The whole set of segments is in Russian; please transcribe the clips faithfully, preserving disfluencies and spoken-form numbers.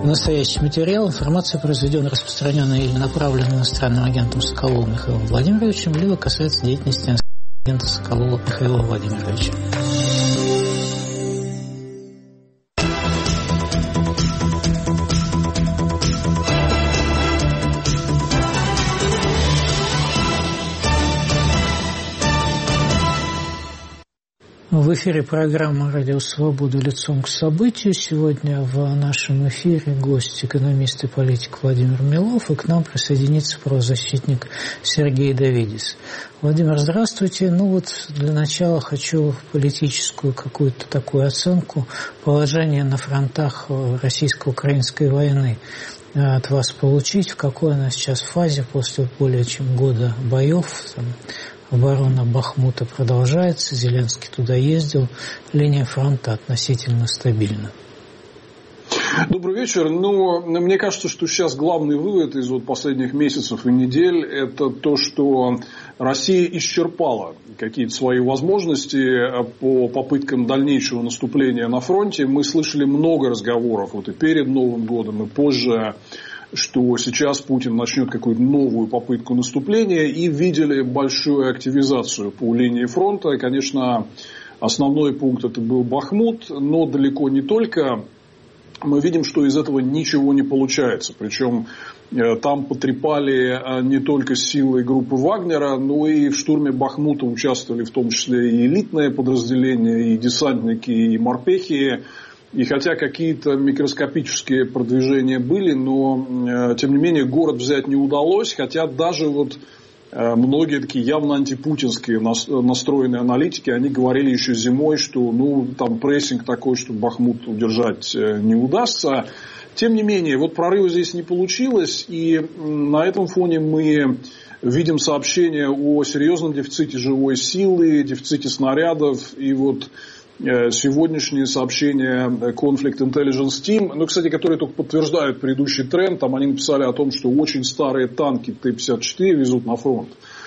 Настоящий материал, информация, произведенная, распространенная или направленная иностранным агентом Соколовым Михаилом Владимировичем, либо касается деятельности агента Соколова Михаила Владимировича. В эфире программа «Радио Свобода. Лицом к событию». Сегодня в нашем эфире гость, экономист и политик Владимир Милов, и к нам присоединится правозащитник Сергей Давидис. Владимир, здравствуйте. Ну вот для начала хочу политическую какую-то такую оценку положения на фронтах российско-украинской войны от вас получить. В какой она сейчас фазе после более чем года боев? Там, оборона Бахмута продолжается, Зеленский туда ездил, линия фронта относительно стабильна. Добрый вечер. Ну, мне кажется, что сейчас главный вывод из вот последних месяцев и недель – это то, что Россия исчерпала какие-то свои возможности по попыткам дальнейшего наступления на фронте. Мы слышали много разговоров вот и перед Новым годом, и позже, что сейчас Путин начнет какую-то новую попытку наступления, и видели большую активизацию по линии фронта. И, конечно, основной пункт это был Бахмут, но далеко не только. Мы видим, что из этого ничего не получается. Причем там потрепали не только силы группы Вагнера, но и в штурме Бахмута участвовали в том числе и элитные подразделения, и десантники, и морпехи. И хотя какие-то микроскопические продвижения были, но, тем не менее, город взять не удалось. Хотя даже вот многие такие явно антипутинские настроенные аналитики, они говорили еще зимой, что ну, там прессинг такой, что Бахмут удержать не удастся. Тем не менее, вот прорыва здесь не получилось. И на этом фоне мы видим сообщения о серьезном дефиците живой силы, дефиците снарядов. И вот сегодняшние сообщения Conflict Intelligence Team, ну, кстати, которые только подтверждают предыдущий тренд, там они написали о том, что очень старые танки Т пятьдесят четыре везут на фронт.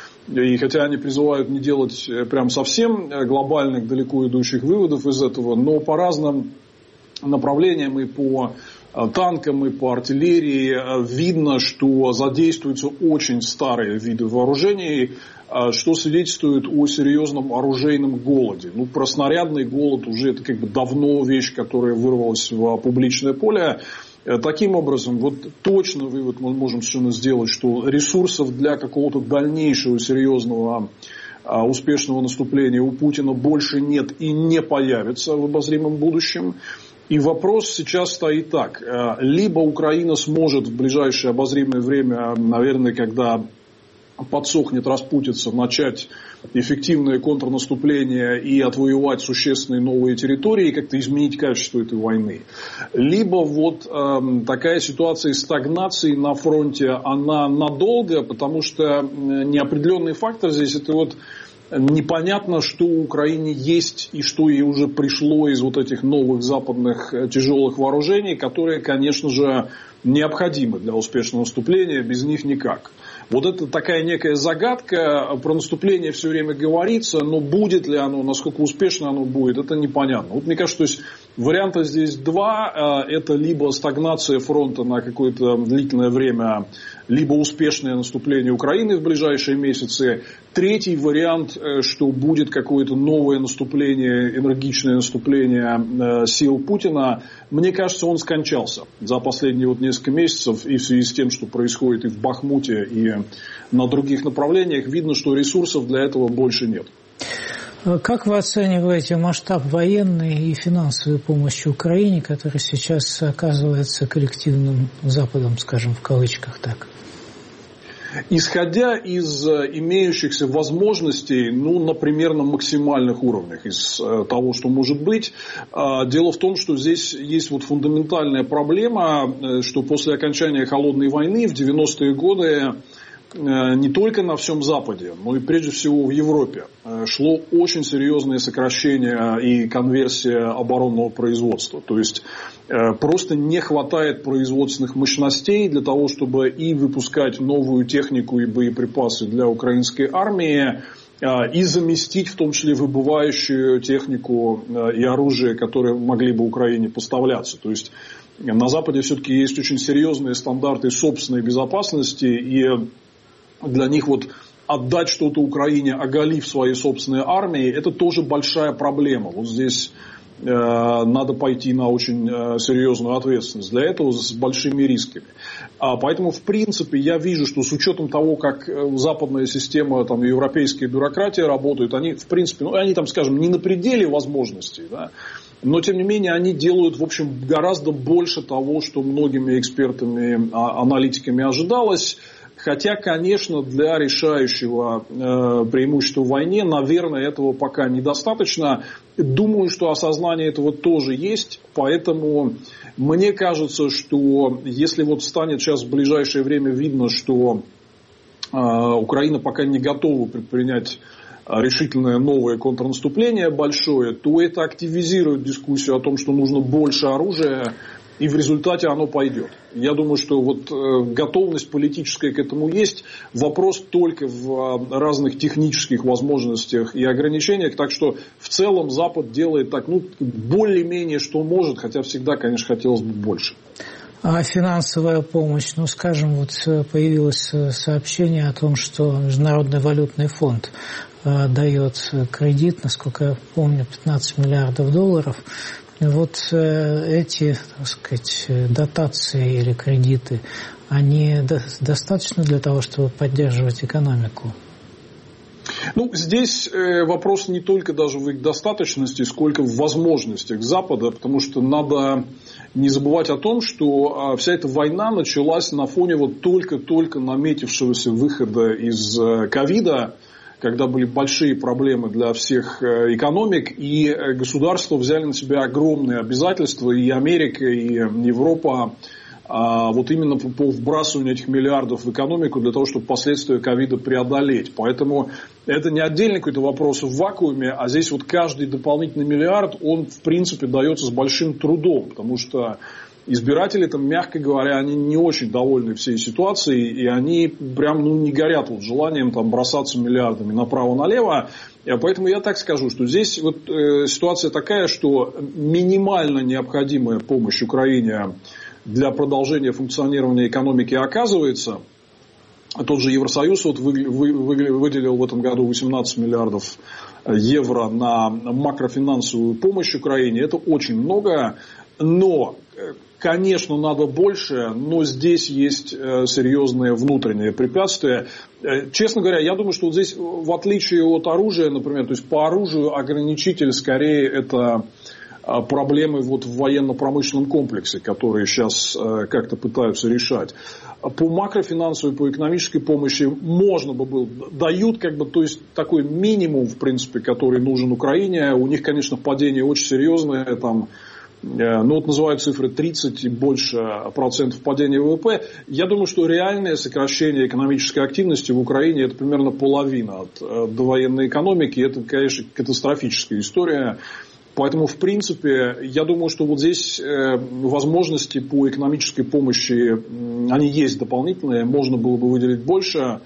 И хотя они призывают не делать прям совсем глобальных, далеко идущих выводов из этого, но по разным направлениям и по танкам, и по артиллерии видно, что задействуются очень старые виды вооружений, что свидетельствует о серьезном оружейном голоде. Ну, про снарядный голод уже это как бы давно вещь, которая вырвалась в публичное поле. Таким образом, вот точно вывод мы можем совершенно сделать, что ресурсов для какого-то дальнейшего серьезного успешного наступления у Путина больше нет и не появится в обозримом будущем. И вопрос сейчас стоит так. Либо Украина сможет в ближайшее обозримое время, наверное, когда подсохнет, распутится, начать эффективное контрнаступление и отвоевать существенные новые территории, и как-то изменить качество этой войны. Либо вот э, такая ситуация стагнации на фронте, она надолго, потому что неопределенный фактор здесь это вот непонятно, что у Украины есть и что ей уже пришло из вот этих новых западных тяжелых вооружений, которые, конечно же, необходимы для успешного наступления, без них никак. Вот это такая некая загадка, про наступление все время говорится, но будет ли оно, насколько успешно оно будет, это непонятно. Вот мне кажется, то есть варианта здесь два, это либо стагнация фронта на какое-то длительное время, либо успешное наступление Украины в ближайшие месяцы. Третий вариант, что будет какое-то новое наступление, энергичное наступление сил Путина, мне кажется, он скончался за последние вот несколько месяцев, и в связи с тем, что происходит и в Бахмуте, и на других направлениях, видно, что ресурсов для этого больше нет. Как вы оцениваете масштаб военной и финансовой помощи Украине, которая сейчас оказывается коллективным Западом, скажем, в кавычках так? Исходя из имеющихся возможностей, ну, например, на максимальных уровнях, из того, что может быть, дело в том, что здесь есть вот фундаментальная проблема, что после окончания Холодной войны в девяностые годы не только на всем Западе, но и прежде всего в Европе шло очень серьезное сокращение и конверсия оборонного производства. То есть просто не хватает производственных мощностей для того, чтобы и выпускать новую технику и боеприпасы для украинской армии, и заместить в том числе выбывающую технику и оружие, которые могли бы Украине поставляться. То есть На Западе все-таки есть очень серьезные стандарты собственной безопасности, и для них вот отдать что-то Украине, оголив своей собственной армии, это тоже большая проблема. Вот здесь э, надо пойти на очень э, серьезную ответственность для этого с большими рисками. А поэтому, в принципе, я вижу, что с учетом того, как западная система, там, европейская бюрократия работает, они, в принципе, ну, они там, скажем, не на пределе возможностей, да, но, тем не менее, они делают, в общем, гораздо больше того, что многими экспертами, аналитиками ожидалось. Хотя, конечно, для решающего э, преимущества в войне, наверное, этого пока недостаточно. Думаю, что осознание этого тоже есть. Поэтому мне кажется, что если вот станет сейчас в ближайшее время видно, что э, Украина пока не готова предпринять решительное новое контрнаступление большое, то это активизирует дискуссию о том, что нужно больше оружия, и в результате оно пойдет. Я думаю, что вот готовность политическая к этому есть. Вопрос только в разных технических возможностях и ограничениях. Так что в целом Запад делает так, ну, более-менее что может, хотя всегда, конечно, хотелось бы больше. А финансовая помощь, ну, скажем, вот появилось сообщение о том, что Международный валютный фонд дает кредит, насколько я помню, пятнадцать миллиардов долларов. Вот эти, так сказать, дотации или кредиты, они достаточно для того, чтобы поддерживать экономику? Ну, здесь вопрос не только даже в их достаточности, сколько в возможностях Запада, потому что надо не забывать о том, что вся эта война началась на фоне вот только-только наметившегося выхода из ковида, когда были большие проблемы для всех экономик, и государства взяли на себя огромные обязательства, и Америка, и Европа, вот именно по вбрасыванию этих миллиардов в экономику для того, чтобы последствия ковида преодолеть. Поэтому это не отдельный какой-то вопрос в вакууме, а здесь вот каждый дополнительный миллиард, он в принципе дается с большим трудом, потому что избиратели, там, мягко говоря, они не очень довольны всей ситуацией, и они прям, ну, не горят вот желанием там бросаться миллиардами направо-налево. И поэтому я так скажу, что здесь вот э, ситуация такая, что минимально необходимая помощь Украине для продолжения функционирования экономики оказывается. Тот же Евросоюз вот вы, вы, вы, выделил в этом году восемнадцать миллиардов евро на макрофинансовую помощь Украине. Это очень много, но, конечно, надо больше, но здесь есть серьезные внутренние препятствия. Честно говоря, я думаю, что вот здесь, в отличие от оружия, например, то есть по оружию ограничитель скорее это проблемы вот в военно-промышленном комплексе, которые сейчас как-то пытаются решать. По макрофинансовой, по экономической помощи можно бы было, дают как бы, то есть такой минимум, в принципе, который нужен Украине. У них, конечно, падение очень серьезное, там, ну вот называют цифры тридцать и больше процентов падения ВВП. Я думаю, что реальное сокращение экономической активности в Украине это примерно половина от довоенной экономики. Это, конечно, катастрофическая история. Поэтому, в принципе, я думаю, что вот здесь возможности по экономической помощи, они есть дополнительные, можно было бы выделить больше.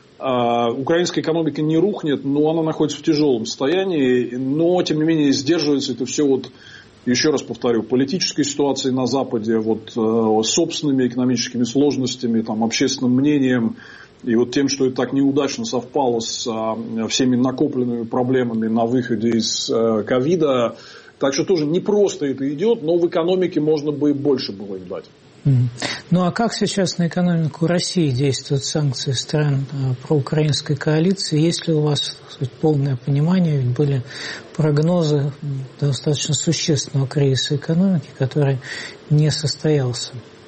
Украинская экономика не рухнет, но она находится в тяжелом состоянии, но, тем не менее, сдерживается это все, вот, еще раз повторю, политической ситуацией на Западе, вот, собственными экономическими сложностями, там, общественным мнением. И вот тем, что это так неудачно совпало с а, всеми накопленными проблемами на выходе из а, ковида. Так что тоже не просто это идет, но в экономике можно бы и больше было им дать. Mm. Ну а как сейчас на экономику России действуют санкции стран а, проукраинской коалиции? Есть ли у вас, так сказать, полное понимание? Ведь были прогнозы достаточно существенного кризиса экономики, который не состоялся.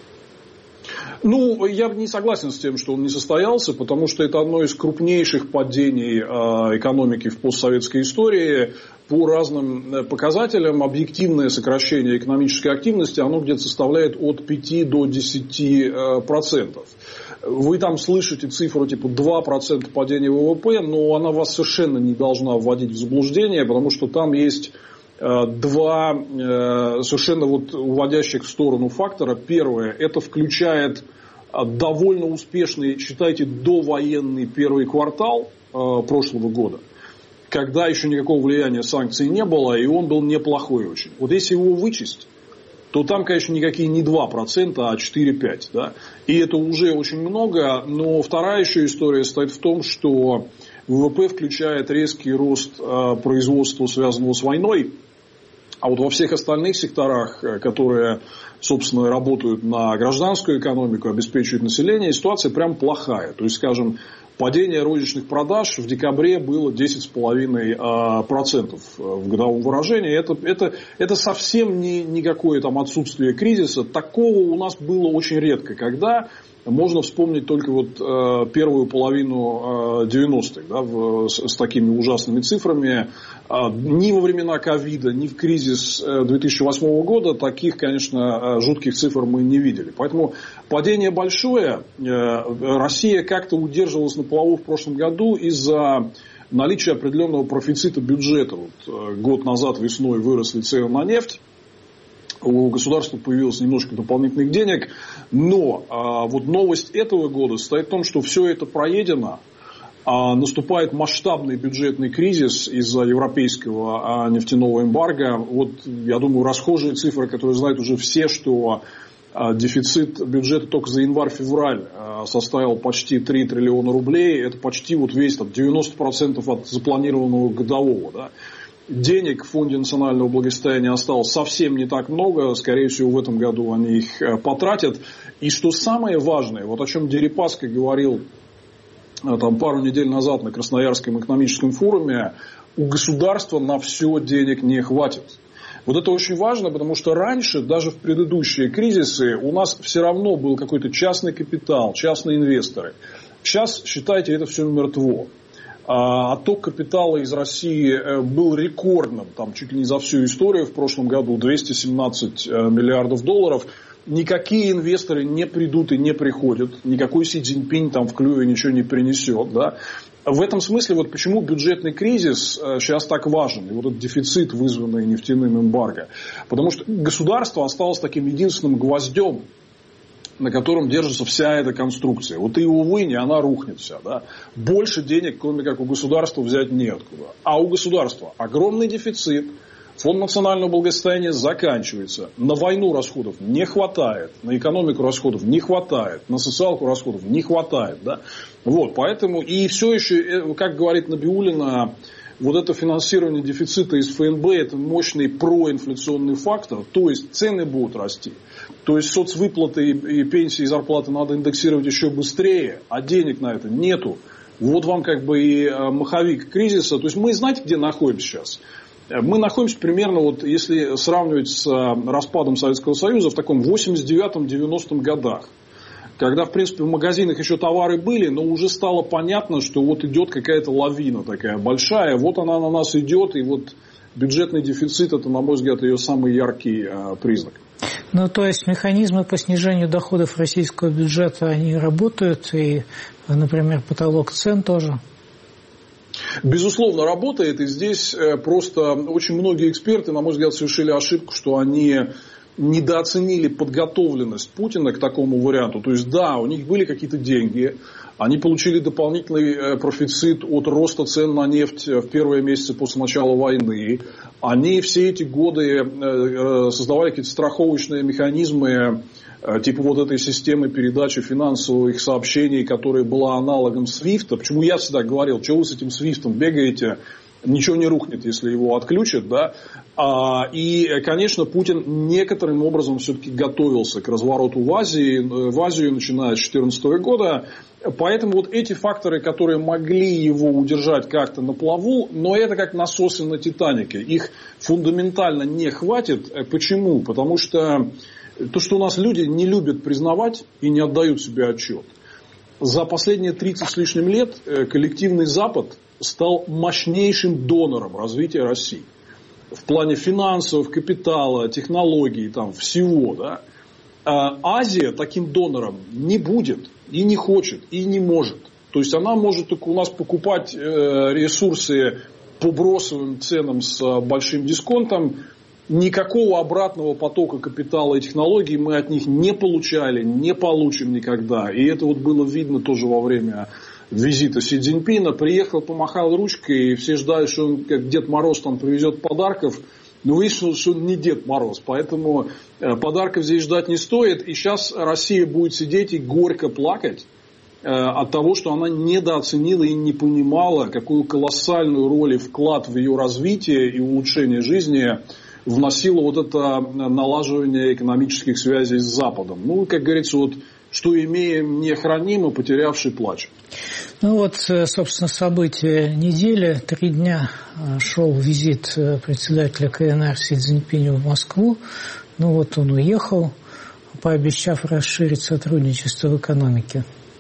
Ну, я не согласен с тем, что он не состоялся, потому что это одно из крупнейших падений экономики в постсоветской истории. По разным показателям объективное сокращение экономической активности, оно где-то составляет от пяти до десяти процентов. Вы там слышите цифру типа два процента падения ВВП, но она вас совершенно не должна вводить в заблуждение, потому что там есть два совершенно вот уводящих в сторону фактора. Первое, это включает довольно успешный, считайте, довоенный первый квартал прошлого года, когда еще никакого влияния санкций не было, и он был неплохой очень. Вот если его вычесть, то там, конечно, никакие не два процента, а четыре-пять процента. Да? И это уже очень много. Но вторая еще история состоит в том, что ВВП включает резкий рост э, производства, связанного с войной. А вот во всех остальных секторах, которые, собственно, работают на гражданскую экономику, обеспечивают население, ситуация прям плохая. То есть, скажем, падение розничных продаж в декабре было десять целых пять десятых процента в годовом выражении. Это, это, это совсем не, никакое там отсутствие кризиса. Такого у нас было очень редко, когда... Можно вспомнить только вот э, первую половину э, девяностых, да, в, с, с такими ужасными цифрами. Э, ни во времена ковида, ни в кризис две тысячи восьмого года таких, конечно, жутких цифр мы не видели. Поэтому падение большое. Э, Россия как-то удерживалась на плаву в прошлом году из-за наличия определенного профицита бюджета. Вот, э, год назад весной выросли цены на нефть. У государства появилось немножко дополнительных денег, но а, вот новость этого года состоит в том, что все это проедено, а, наступает масштабный бюджетный кризис из-за европейского а, нефтяного эмбарго. Вот, я думаю, расхожие цифры, которые знают уже все, что а, дефицит бюджета только за январь-февраль а, составил почти три триллиона рублей, это почти вот весь там, девяносто процентов от запланированного годового, да. Денег в Фонде национального благосостояния осталось совсем не так много. Скорее всего, в этом году они их потратят. И что самое важное, вот о чем Дерипаска говорил там, пару недель назад на Красноярском экономическом форуме, у государства на все денег не хватит. Вот это очень важно, потому что раньше, даже в предыдущие кризисы, у нас все равно был какой-то частный капитал, частные инвесторы. Сейчас, считайте, это все мертво. Отток капитала из России был рекордным, там, чуть ли не за всю историю в прошлом году, двести семнадцать миллиардов долларов. Никакие инвесторы не придут и не приходят, никакой Си Цзиньпинь там в клюве ничего не принесет. Да? В этом смысле, вот почему бюджетный кризис сейчас так важен, и вот этот дефицит, вызванный нефтяным эмбарго. Потому что государство осталось таким единственным гвоздем, на котором держится вся эта конструкция. Вот и, увы, не она рухнет вся. Да? Больше денег, кроме как у государства, взять неоткуда. А у государства огромный дефицит. Фонд национального благосостояния заканчивается. На войну расходов не хватает. На экономику расходов не хватает. На социалку расходов не хватает. Да? Вот, поэтому и все еще, как говорит Набиуллина, вот это финансирование дефицита из Эф Эн Бэ – это мощный проинфляционный фактор. То есть цены будут расти. То есть соцвыплаты и пенсии и зарплаты надо индексировать еще быстрее, а денег на это нету. Вот вам как бы и маховик кризиса. То есть мы, знаете, где находимся сейчас? Мы находимся примерно, вот, если сравнивать с распадом Советского Союза, в таком восемьдесят девятом — девяностом годах. Когда, в принципе, в магазинах еще товары были, но уже стало понятно, что вот идет какая-то лавина такая большая. Вот она на нас идет, и вот бюджетный дефицит – это, на мой взгляд, ее самый яркий э, признак. Ну, то есть механизмы по снижению доходов российского бюджета, они работают, и, например, потолок цен тоже? Безусловно, работает, и здесь просто очень многие эксперты, на мой взгляд, совершили ошибку, что они недооценили подготовленность Путина к такому варианту. То есть, да, у них были какие-то деньги, они получили дополнительный профицит от роста цен на нефть в первые месяцы после начала войны. Они все эти годы создавали какие-то страховочные механизмы, типа вот этой системы передачи финансовых сообщений, которая была аналогом Свифта. Почему я всегда говорил, что вы с этим Свифтом бегаете, ничего не рухнет, если его отключат. Да? А, и, конечно, Путин некоторым образом все-таки готовился к развороту в Азии, в Азию, начиная с две тысячи четырнадцатого года. Поэтому вот эти факторы, которые могли его удержать как-то на плаву, но это как насосы на Титанике. Их фундаментально не хватит. Почему? Потому что то, что у нас люди не любят признавать и не отдают себе отчет. За последние тридцать с лишним лет коллективный Запад стал мощнейшим донором развития России. В плане финансов, капитала, технологий, там, всего. Да? А Азия таким донором не будет, и не хочет, и не может. То есть она может только у нас покупать ресурсы по бросовым ценам с большим дисконтом. Никакого обратного потока капитала и технологий мы от них не получали, не получим никогда. И это вот было видно тоже во время визита Си Цзиньпина. Приехал, помахал ручкой, и все ждали, что он, как Дед Мороз, там привезет подарков. Но выяснилось, что он не Дед Мороз, поэтому подарков здесь ждать не стоит. И сейчас Россия будет сидеть и горько плакать от того, что она недооценила и не понимала, какую колоссальную роль и вклад в ее развитие и улучшение жизни вносило вот это налаживание экономических связей с Западом. Ну, как говорится, вот что имеем, не храним, и потерявший плачем. Ну вот, собственно, события недели. Три дня шел визит председателя КНР Си Цзиньпиня в Москву. Ну вот он уехал, пообещав расширить сотрудничество в экономике.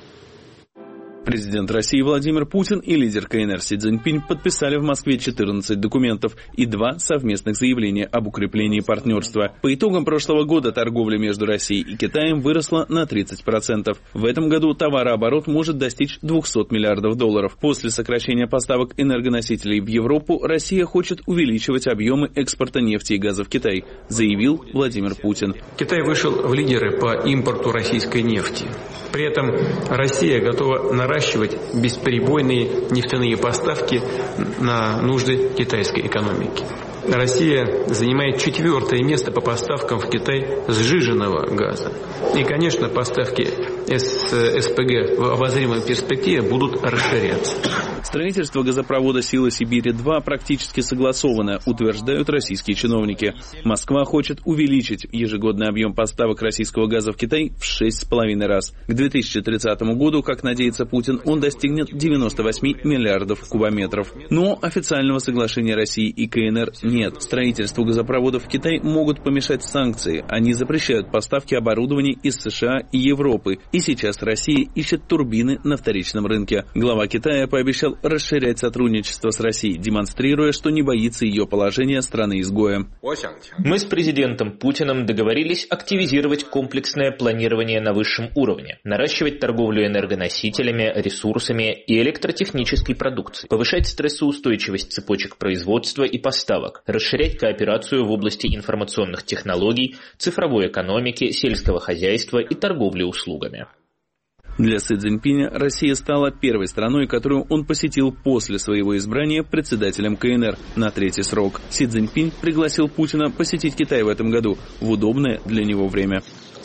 Президент России Владимир Путин и лидер КНР Си Цзиньпинь подписали в Москве четырнадцать документов и два совместных заявления об укреплении партнерства. По итогам прошлого года торговля между Россией и Китаем выросла на тридцать процентов. В этом году товарооборот может достичь двухсот миллиардов долларов. После сокращения поставок энергоносителей в Европу Россия хочет увеличивать объемы экспорта нефти и газа в Китай, заявил Владимир Путин. Китай вышел в лидеры по импорту российской нефти. При этом Россия готова наращивать бесперебойные нефтяные поставки на нужды китайской экономики. Россия занимает четвертое место по поставкам в Китай сжиженного газа. И, конечно, поставки эс пэ гэ в обозримой перспективе будут расширяться. Строительство газопровода «Сила Сибири-два» практически согласовано, утверждают российские чиновники. Москва хочет увеличить ежегодный объем поставок российского газа в Китай в шесть с половиной раз. К две тысячи тридцатому году, как надеется Путин, он достигнет девяноста восьми миллиардов кубометров. Но официального соглашения России и КНР нет. Нет, строительству газопроводов в Китай могут помешать санкции. Они запрещают поставки оборудования из США и Европы. И сейчас Россия ищет турбины на вторичном рынке. Глава Китая пообещал расширять сотрудничество с Россией, демонстрируя, что не боится ее положения страны-изгоя. Мы с президентом Путиным договорились активизировать комплексное планирование на высшем уровне, наращивать торговлю энергоносителями, ресурсами и электротехнической продукцией, повышать стрессоустойчивость цепочек производства и поставок, расширять кооперацию в области информационных технологий, цифровой экономики, сельского хозяйства и торговли услугами. Для Си Цзиньпиня Россия стала первой страной, которую он посетил после своего избрания председателем КНР на третий срок. Си Цзиньпинь пригласил Путина посетить Китай в этом году в удобное для него время.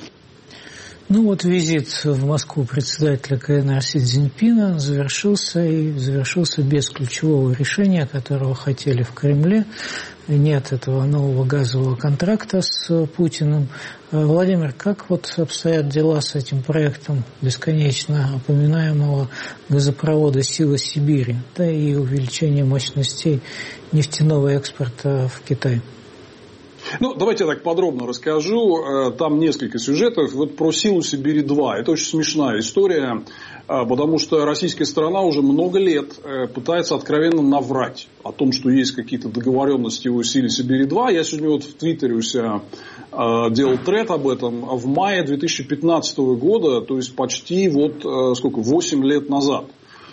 Ну вот визит в Москву председателя КНР Си Цзиньпина завершился и завершился без ключевого решения, которого хотели в Кремле. Нет этого нового газового контракта с Путиным. Владимир, как вот обстоят дела с этим проектом бесконечно упоминаемого газопровода «Сила Сибири», да и увеличение мощностей нефтяного экспорта в Китай? Ну, давайте я так подробно расскажу. Там несколько сюжетов. Вот про «Силу Сибири-два». Это очень смешная история, потому что российская сторона уже много лет пытается откровенно наврать о том, что есть какие-то договоренности о «Силе Сибири-два». Я сегодня вот в Твиттере у себя делал тред об этом. В мае две тысячи пятнадцатого года, то есть почти вот сколько, восемь лет назад,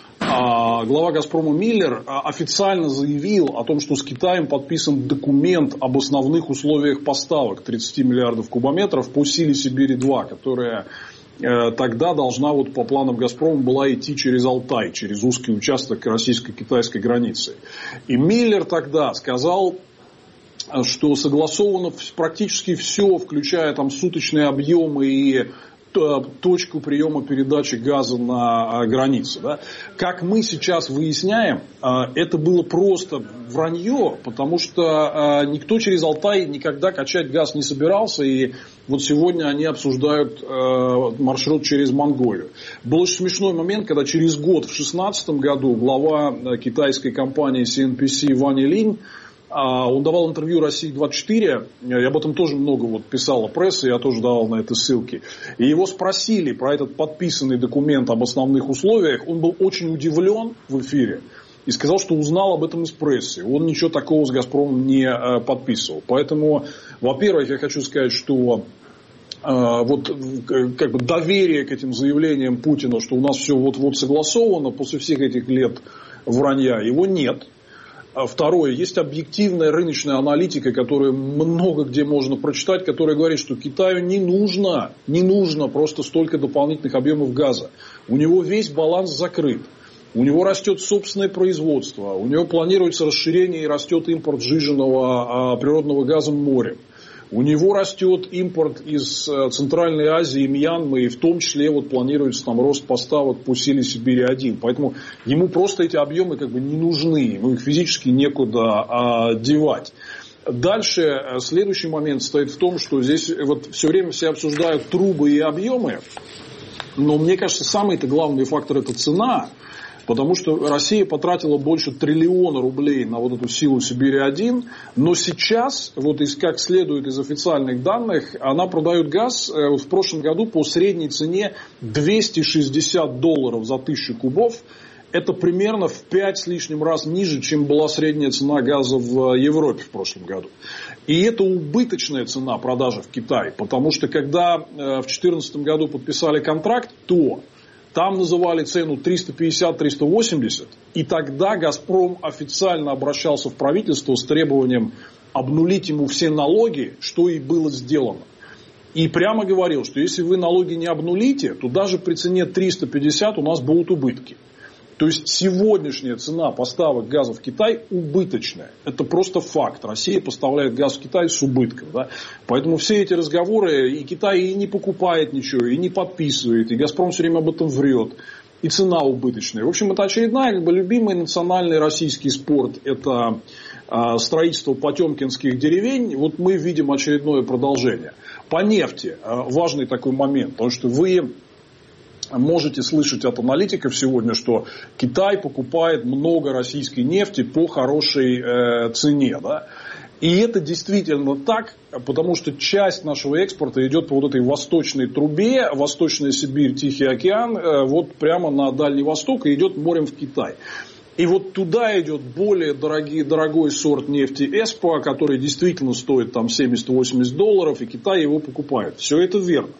глава «Газпрома» Миллер официально заявил о том, что с Китаем подписан документ об основных условиях поставок тридцати миллиардов кубометров по «Силе Сибири-два», которая тогда должна вот по планам «Газпрома» была идти через Алтай, через узкий участок российско-китайской границы. И Миллер тогда сказал, что согласовано практически все, включая там суточные объемы и точку приема передачи газа на границе. Да? Как мы сейчас выясняем, это было просто вранье, потому что никто через Алтай никогда качать газ не собирался, и вот сегодня они обсуждают маршрут через Монголию. Был очень смешной момент, когда через год, в две тысячи шестнадцатом году, глава китайской компании Си Эн Пи Си Ван Линь, он давал интервью России двадцать четыре, я об этом тоже много вот писала пресса, я тоже давал на это ссылки. И его спросили про этот подписанный документ об основных условиях, он был очень удивлен в эфире и сказал, что узнал об этом из прессы. Он ничего такого с «Газпромом» не подписывал. Поэтому, во-первых, я хочу сказать, что вот как бы доверие к этим заявлениям Путина, что у нас все вот-вот согласовано после всех этих лет вранья, его нет. Второе, есть объективная рыночная аналитика, которую много где можно прочитать, которая говорит, что Китаю не нужно, не нужно просто столько дополнительных объемов газа. У него весь баланс закрыт. у него растет собственное производство, у него планируется расширение и растет импорт сжиженного природного газа морем. У него растет импорт из Центральной Азии, Мьянмы, и в том числе вот планируется там рост поставок по силе Сибири один. Поэтому ему просто эти объемы как бы не нужны, ему их физически некуда а, девать. Дальше следующий момент стоит в том, что здесь вот все время все обсуждают трубы и объемы, но мне кажется, самый-то главный фактор – это цена. Потому что Россия потратила больше триллиона рублей на вот эту силу Сибири один, но сейчас, вот из, как следует из официальных данных, она продает газ э, в прошлом году по средней цене двести шестьдесят долларов за тысячу кубов. Это примерно в пять с лишним раз ниже, чем была средняя цена газа в Европе в прошлом году. И это убыточная цена продажи в Китае, потому что когда э, в две тысячи четырнадцатом году подписали контракт, то там называли цену триста пятьдесят - триста восемьдесят, и тогда «Газпром» официально обращался в правительство с требованием обнулить ему все налоги, что и было сделано. И прямо говорил, что если вы налоги не обнулите, то даже при цене триста пятьдесят у нас будут убытки. То есть сегодняшняя цена поставок газа в Китай убыточная. Это просто факт. Россия поставляет газ в Китай с убытком. Да? Поэтому все эти разговоры, и Китай и не покупает ничего, и не подписывает, и «Газпром» все время об этом врет. И цена убыточная. В общем, это очередная, как бы, любимый национальный российский спорт. Это э, строительство потемкинских деревень. Вот мы видим очередное продолжение. По нефти э, важный такой момент. Потому что вы можете слышать от аналитиков сегодня, что Китай покупает много российской нефти по хорошей э, цене. Да? И это действительно так, потому что часть нашего экспорта идет по вот этой восточной трубе, Восточная Сибирь, Тихий океан, э, вот прямо на Дальний Восток, и идет морем в Китай. И вот туда идет более дорогий, дорогой сорт нефти Эспо, который действительно стоит там семьдесят-восемьдесят долларов, и Китай его покупает. Все это верно.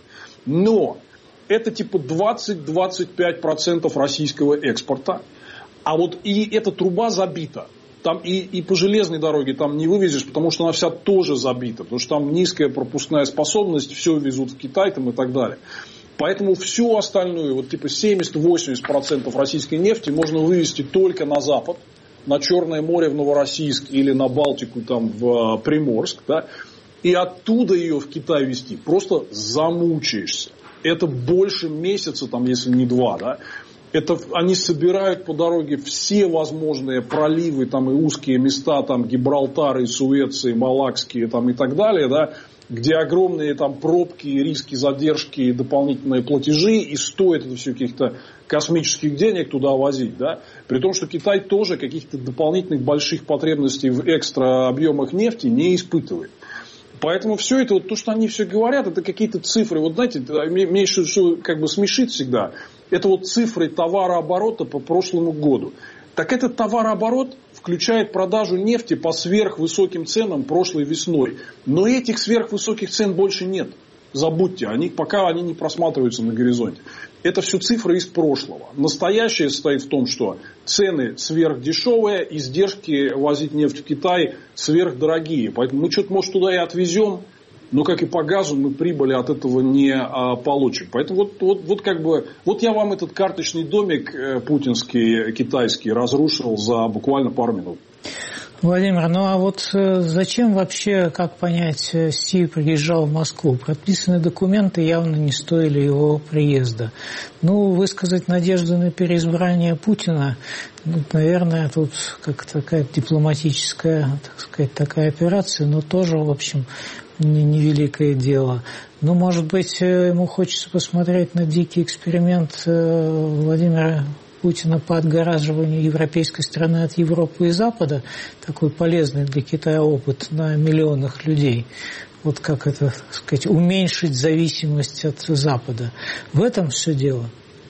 Но это типа двадцать-двадцать пять процентов российского экспорта. А вот и эта труба забита. Там и, и по железной дороге там не вывезешь, потому что она вся тоже забита. Потому что там низкая пропускная способность, все везут в Китай там, и так далее. Поэтому всю остальную, вот типа семьдесят-восемьдесят процентов российской нефти можно вывезти только на запад, на Черное море в Новороссийск или на Балтику там, в Приморск. Да? И оттуда ее в Китай везти просто замучаешься. Это больше месяца, там, если не два, да. Это они собирают по дороге все возможные проливы, там, и узкие места, там, Гибралтар, и Суэц, и Малакские, там, и так далее, да, где огромные там пробки, риски задержки, и дополнительные платежи, и стоит это все каких-то космических денег туда возить, да. При том, что Китай тоже каких-то дополнительных больших потребностей в экстра объемах нефти не испытывает. Поэтому все это, вот то, что они все говорят, это какие-то цифры. Вот знаете, мне еще что как бы смешит всегда. Это вот цифры товарооборота по прошлому году. Так этот товарооборот включает продажу нефти по сверхвысоким ценам прошлой весной. Но этих сверхвысоких цен больше нет. Забудьте, они, пока они не просматриваются на горизонте. Это все цифры из прошлого. Настоящее состоит в том, что цены сверхдешевые, издержки возить нефть в Китай сверхдорогие. Поэтому мы что-то, может, туда и отвезем, но, как и по газу, мы прибыли от этого не а, получим. Поэтому вот, вот, вот, как бы, вот я вам этот карточный домик э, путинский, китайский разрушил за буквально пару минут. Владимир, ну а вот зачем вообще, как понять, Си приезжал в Москву? Подписанные документы явно не стоили его приезда. Ну, высказать надежду на переизбрание Путина, ну, наверное, тут как такая дипломатическая, так сказать, такая операция, но тоже, в общем, не, не великое дело. Ну, может быть, ему хочется посмотреть на дикий эксперимент Владимира Путина по отгораживанию европейской страны от Европы и Запада, такой полезный для Китая опыт на миллионах людей. Вот как это, так сказать, уменьшить зависимость от Запада. В этом все дело.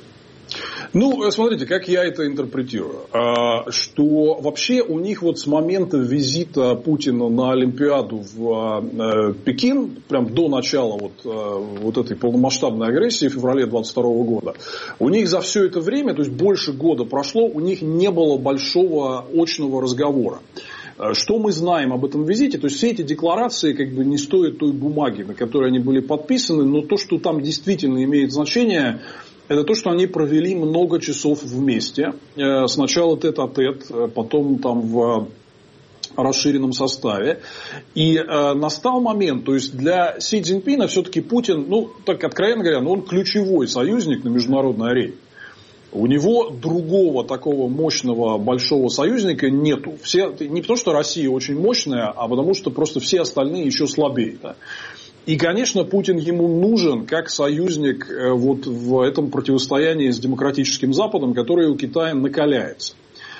Ну, смотрите, как я это интерпретирую. Что вообще у них вот с момента визита Путина на Олимпиаду в Пекин, прям до начала вот, вот этой полномасштабной агрессии в феврале двадцать второго года, у них за все это время, то есть больше года прошло, у них не было большого очного разговора. Что мы знаем об этом визите? То есть все эти декларации как бы не стоят той бумаги, на которой они были подписаны, но то, что там действительно имеет значение, это то, что они провели много часов вместе. Сначала тет-а-тет, потом там в расширенном составе. И э, настал момент, то есть для Си Цзиньпина все-таки Путин, ну, так откровенно говоря, ну, он ключевой союзник на международной арене. У него другого такого мощного большого союзника нету. Все, не потому, что Россия очень мощная, а потому, что просто все остальные еще слабее. Да? И, конечно, Путин ему нужен как союзник вот в этом противостоянии с демократическим Западом, которое у Китая накаляется.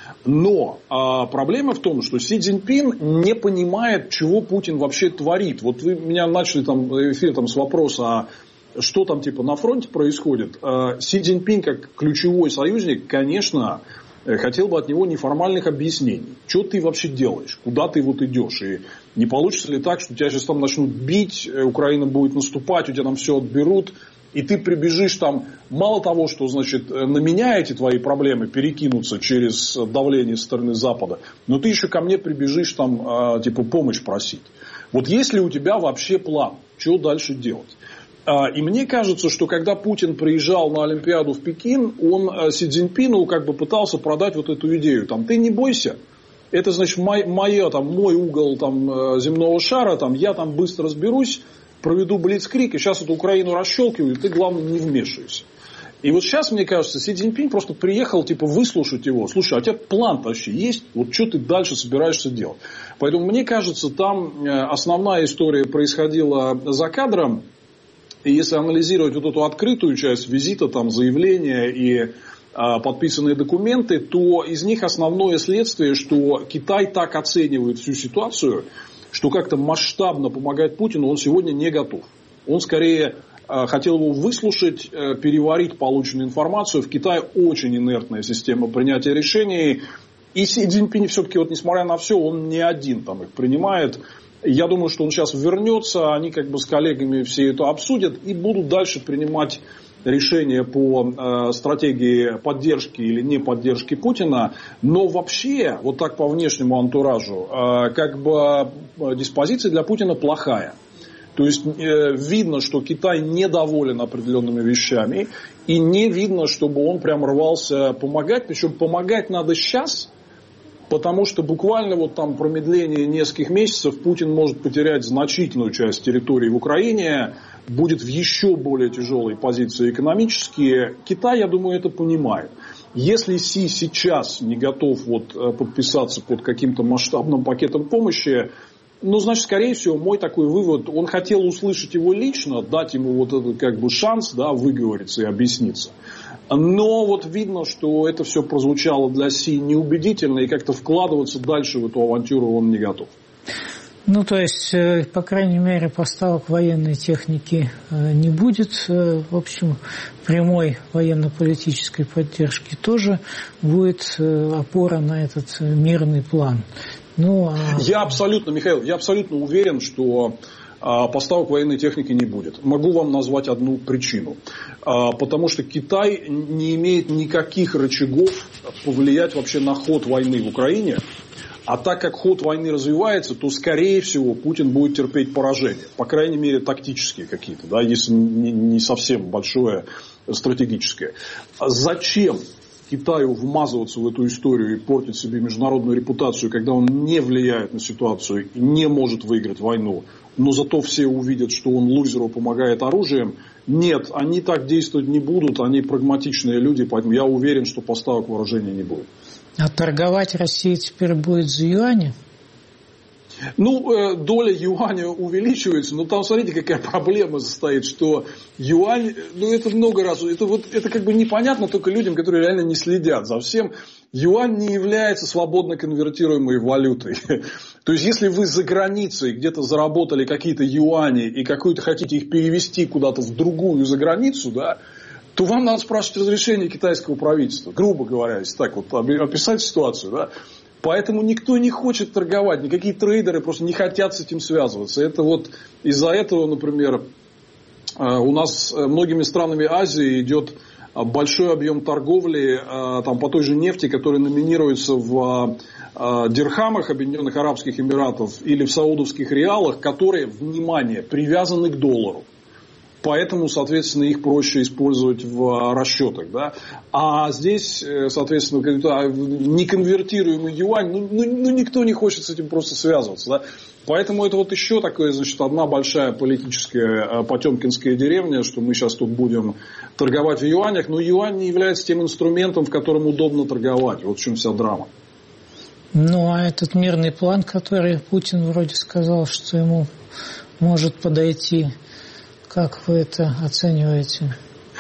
Но а, проблема в том, что Си Цзиньпин не понимает, чего Путин вообще творит. Вот вы меня начали там эфир там, с вопроса, а что там типа на фронте происходит. А, Си Цзиньпин как ключевой союзник, конечно, хотел бы от него неформальных объяснений. Что ты вообще делаешь? Куда ты вот идешь? И не получится ли так, что тебя сейчас там начнут бить, Украина будет наступать, у тебя там все отберут, и ты прибежишь там, мало того, что, значит, на меня эти твои проблемы перекинутся через давление со стороны Запада, но ты еще ко мне прибежишь там, типа, помощь просить. Вот есть ли у тебя вообще план? Что дальше делать? И мне кажется, что когда Путин приезжал на Олимпиаду в Пекин, он Си Цзиньпину как бы пытался продать вот эту идею. Там, ты не бойся, это, значит, мой, моя, там, мой угол там, земного шара, там, я там быстро разберусь, проведу блицкриг, и сейчас эту Украину расщелкиваю, и ты, главное, не вмешивайся. И вот сейчас, мне кажется, Си Цзиньпин просто приехал, типа, выслушать его. Слушай, а у тебя план вообще есть? Вот что ты дальше собираешься делать? Поэтому, мне кажется, там основная история происходила за кадром. И если анализировать вот эту открытую часть визита, там, заявления и а, подписанные документы, то из них основное следствие, что Китай так оценивает всю ситуацию, что как-то масштабно помогать Путину он сегодня не готов. Он скорее а, хотел его выслушать, а, переварить полученную информацию. В Китае очень инертная система принятия решений. И Си Цзиньпин все-таки, вот, несмотря на все, он не один там их принимает. Я думаю, что он сейчас вернется, они как бы с коллегами все это обсудят и будут дальше принимать решения по э, стратегии поддержки или не поддержки Путина. Но вообще, вот так по внешнему антуражу, э, как бы диспозиция для Путина плохая. То есть э, видно, что Китай недоволен определенными вещами, и не видно, чтобы он прям рвался помогать. Причем помогать надо сейчас. Потому что буквально вот там промедление нескольких месяцев Путин может потерять значительную часть территории в Украине, будет в еще более тяжелой позиции экономически. Китай, я думаю, это понимает. Если Си сейчас не готов вот подписаться под каким-то масштабным пакетом помощи, ну, значит, скорее всего, мой такой вывод, он хотел услышать его лично, дать ему вот этот как бы шанс, да, выговориться и объясниться. Но вот видно, что это все прозвучало для Си неубедительно, и как-то вкладываться дальше в эту авантюру он не готов. Ну, то есть, по крайней мере, поставок военной техники не будет. В общем, прямой военно-политической поддержки тоже будет опора на этот мирный план. Ну, а... Я абсолютно, Михаил, я абсолютно уверен, что поставок военной техники не будет. Могу вам назвать одну причину. Потому что Китай не имеет никаких рычагов повлиять вообще на ход войны в Украине. А так как ход войны развивается, то, скорее всего, Путин будет терпеть поражение. По крайней мере, тактические какие-то, да, если не совсем большое стратегическое. Зачем Китаю вмазываться в эту историю и портить себе международную репутацию, когда он не влияет на ситуацию и не может выиграть войну, но зато все увидят, что он лузеру помогает оружием? Нет, они так действовать не будут, они прагматичные люди, поэтому я уверен, что поставок вооружения не будет. А торговать Россия теперь будет за юани? Ну, доля юаня увеличивается, но там, смотрите, какая проблема состоит, что юань, ну, это много раз, это, вот, это как бы непонятно только людям, которые реально не следят за всем. Юань не является свободно конвертируемой валютой. То есть, если вы за границей где-то заработали какие-то юани и какую-то хотите их перевести куда-то в другую за границу, да, то вам надо спрашивать разрешение китайского правительства, грубо говоря, если так вот описать ситуацию, да. Поэтому никто не хочет торговать, никакие трейдеры просто не хотят с этим связываться. Это вот из-за этого, например, у нас многими странами Азии идет большой объем торговли там, по той же нефти, которая номинируется в дирхамах Объединенных Арабских Эмиратов или в саудовских реалах, которые, внимание, привязаны к доллару. Поэтому, соответственно, их проще использовать в расчетах. Да? А здесь, соответственно, неконвертируемый юань, ну, ну, ну никто не хочет с этим просто связываться. Да? Поэтому это вот еще такое, значит, одна большая политическая потемкинская деревня, что мы сейчас тут будем торговать в юанях, но юань не является тем инструментом, в котором удобно торговать. Вот в чем вся драма. Ну, а этот мирный план, который Путин вроде сказал, что ему может подойти, как вы это оцениваете?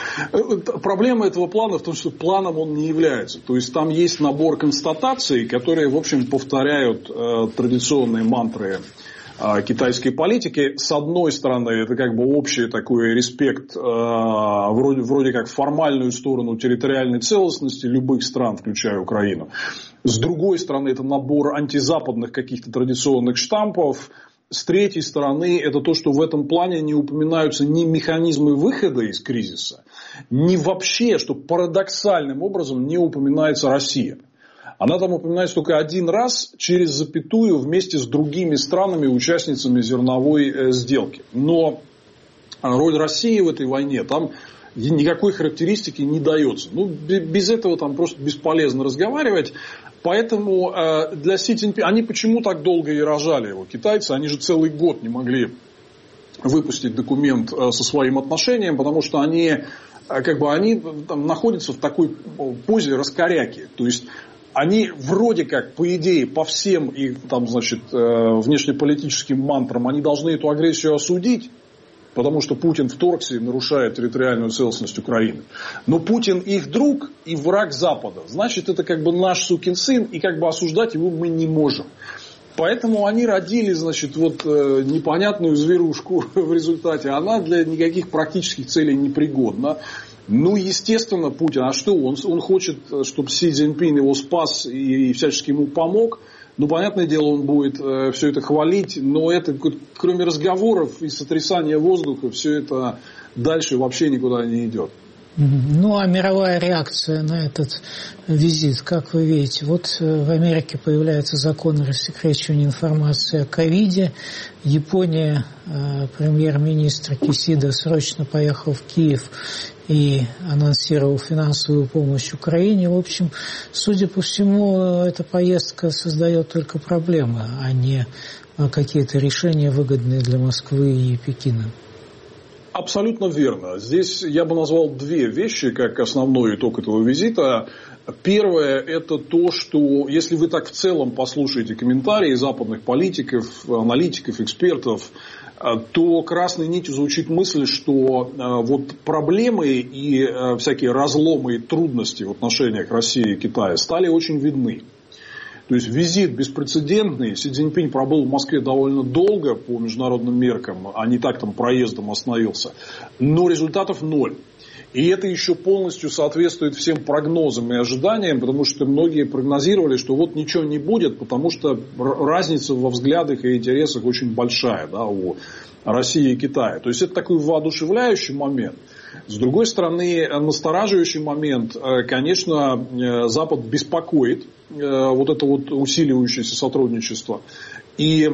Проблема этого плана в том, что планом он не является. То есть там есть набор констатаций, которые, в общем, повторяют э, традиционные мантры э, китайской политики. С одной стороны, это как бы общий такой респект э, вроде, вроде как формальную сторону территориальной целостности любых стран, включая Украину. С другой стороны, это набор антизападных каких-то традиционных штампов. С третьей стороны, это то, что в этом плане не упоминаются ни механизмы выхода из кризиса, ни вообще, что парадоксальным образом не упоминается Россия. Она там упоминается только один раз через запятую вместе с другими странами, участницами зерновой сделки. Но роль России в этой войне там никакой характеристики не дается. Ну, без этого там просто бесполезно разговаривать. Поэтому э, для Си Цзиньпина, они почему так долго и рожали его, китайцы, они же целый год не могли выпустить документ э, со своим отношением, потому что они, э, как бы, они там, находятся в такой позе раскоряки. То есть они вроде как, по идее, по всем их там, значит, э, внешнеполитическим мантрам, они должны эту агрессию осудить. Потому что Путин вторгся и нарушает территориальную целостность Украины. Но Путин их друг и враг Запада. Значит, это как бы наш сукин сын, и как бы осуждать его мы не можем. Поэтому они родили, значит, вот э, непонятную зверушку в результате. Она для никаких практических целей не пригодна. Ну, естественно, Путин, а что он? Он хочет, чтобы Си Цзиньпин его спас и, и всячески ему помог. Ну, понятное дело, он будет э, все это хвалить, но это, кроме разговоров и сотрясания воздуха, все это дальше вообще никуда не идет. Ну, а мировая реакция на этот визит, как вы видите? Вот в Америке появляется закон о рассекречивании информации о ковиде. Япония, премьер-министр Кисида срочно поехал в Киев и анонсировал финансовую помощь Украине. В общем, судя по всему, эта поездка создает только проблемы, а не какие-то решения, выгодные для Москвы и Пекина. Абсолютно верно. Здесь я бы назвал две вещи как основной итог этого визита. Первое – это то, что если вы так в целом послушаете комментарии западных политиков, аналитиков, экспертов, то красной нитью звучит мысль, что вот проблемы и всякие разломы и трудности в отношениях России и Китая стали очень видны. То есть визит беспрецедентный. Си Цзиньпинь пробыл в Москве довольно долго по международным меркам, а не так там проездом остановился. Но результатов ноль. И это еще полностью соответствует всем прогнозам и ожиданиям, потому что многие прогнозировали, что вот ничего не будет, потому что разница во взглядах и интересах очень большая, да, у России и Китая. То есть это такой воодушевляющий момент. С другой стороны, настораживающий момент, конечно, Запад беспокоит вот это вот усиливающееся сотрудничество. И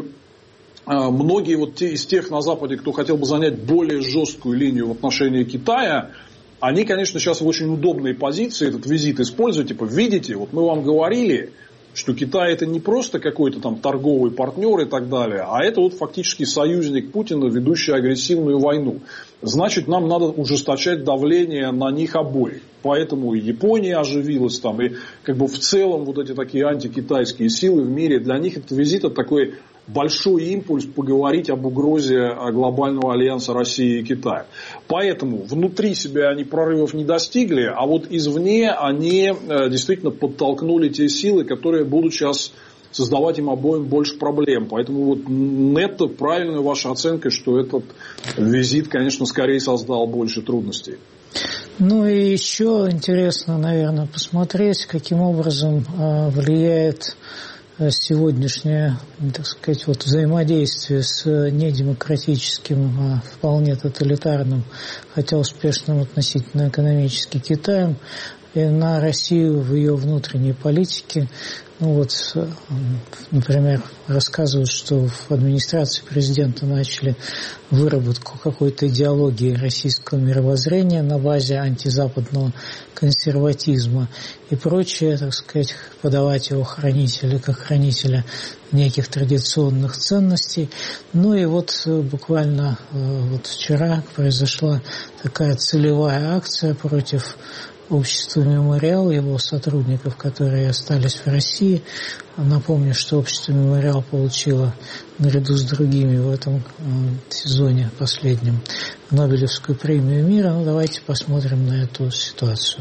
многие вот те, из тех на Западе, кто хотел бы занять более жесткую линию в отношении Китая, они, конечно, сейчас в очень удобной позиции этот визит используют. Типа, видите, вот мы вам говорили, что Китай это не просто какой-то там торговый партнер и так далее, а это вот фактически союзник Путина, ведущий агрессивную войну. Значит, нам надо ужесточать давление на них обоих. Поэтому и Япония оживилась там, и как бы в целом вот эти такие антикитайские силы в мире, для них этот визит это такой большой импульс поговорить об угрозе глобального альянса России и Китая. Поэтому внутри себя они прорывов не достигли, а вот извне они действительно подтолкнули те силы, которые будут сейчас создавать им обоим больше проблем. Поэтому вот нетто правильная ваша оценка, что этот визит, конечно, скорее создал больше трудностей. Ну и еще интересно, наверное, посмотреть, каким образом влияет сегодняшнее, так сказать, вот взаимодействие с недемократическим, вполне тоталитарным, хотя успешным относительно экономически Китаем, и на Россию в ее внутренней политике. Ну вот, например, рассказывают, что в администрации президента начали выработку какой-то идеологии российского мировоззрения на базе антизападного консерватизма и прочее, так сказать, подавать его хранителя как хранителя неких традиционных ценностей. Ну и вот буквально вот вчера произошла такая целевая акция против общества «Мемориал», его сотрудников, которые остались в России. Напомню, что общество «Мемориал» получило наряду с другими в этом сезоне последнем Нобелевскую премию мира. Ну, давайте посмотрим на эту ситуацию.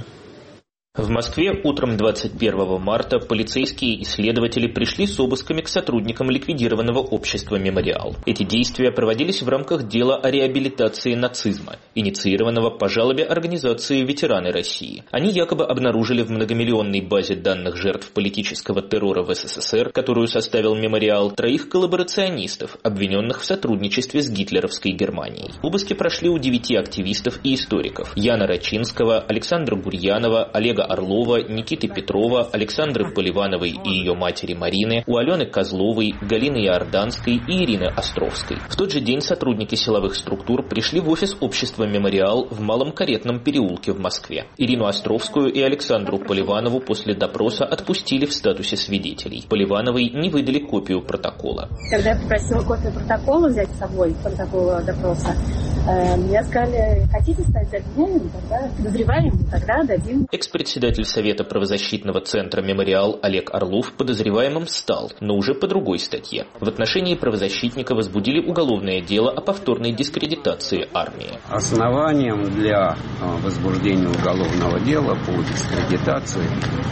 В Москве утром двадцать первого марта полицейские и следователи пришли с обысками к сотрудникам ликвидированного общества «Мемориал». Эти действия проводились в рамках дела о реабилитации нацизма, инициированного по жалобе организации «Ветераны России». Они якобы обнаружили в многомиллионной базе данных жертв политического террора в СССР, которую составил «Мемориал», троих коллаборационистов, обвиненных в сотрудничестве с гитлеровской Германией. Обыски прошли у девяти активистов и историков: Яна Рачинского, Александра Гурьянова, Олега Орлова, Никиты Петрова, Александры Поливановой и ее матери Марины, у Алены Козловой, Галины Иорданской и Ирины Островской. В тот же день сотрудники силовых структур пришли в офис общества «Мемориал» в Малом Каретном переулке в Москве. Ирину Островскую и Александру Поливанову после допроса отпустили в статусе свидетелей. Поливановой не выдали копию протокола. Когда я попросила копию протокола взять с собой, протокола допроса, э, мне сказали: хотите стать обвиняемым, тогда подозреваемым, тогда дадим. Экс-председатель Совета правозащитного центра «Мемориал» Олег Орлов подозреваемым стал, но уже по другой статье. В отношении правозащитника возбудили уголовное дело о повторной дискредитации армии. Основанием для возбуждения уголовного дела по дискредитации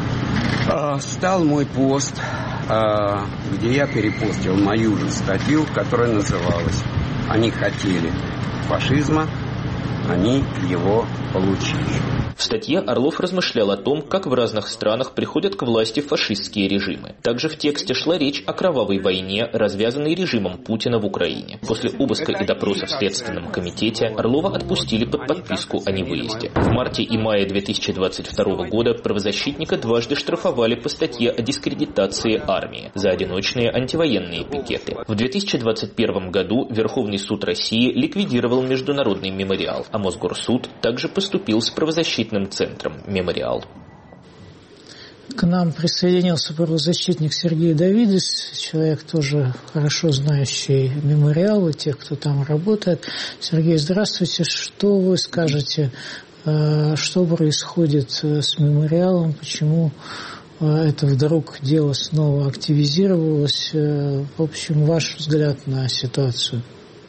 стал мой пост, где я перепостил мою же статью, которая называлась «Они хотели фашизма, они его получили». В статье Орлов размышлял о том, как в разных странах приходят к власти фашистские режимы. Также в тексте шла речь о кровавой войне, развязанной режимом Путина в Украине. После обыска и допроса в Следственном комитете Орлова отпустили под подписку о невыезде. В марте и мае две тысячи двадцать второго года правозащитника дважды штрафовали по статье о дискредитации армии за одиночные антивоенные пикеты. В две тысячи двадцать первом году Верховный суд России ликвидировал Международный мемориал, а Мосгорсуд также поступил с правозащитным центром «Мемориал». К нам присоединился правозащитник Сергей Давидис, человек тоже хорошо знающий «Мемориал» и тех, кто там работает. Сергей, здравствуйте. Что вы скажете, что происходит с «Мемориалом», почему это вдруг дело снова активизировалось? В общем, ваш взгляд на ситуацию.